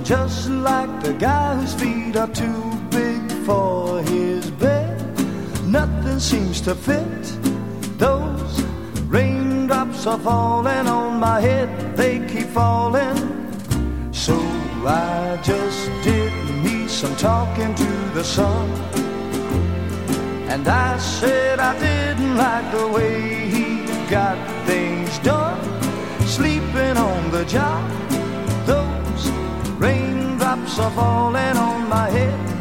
just like the guy whose feet are too big for his bed. Nothing seems to fit. Those raindrops are falling on my head, they keep falling. So I just did me some talking to the sun, and I said I didn't like the way he got things done, sleeping on the job. Those raindrops are falling on my head,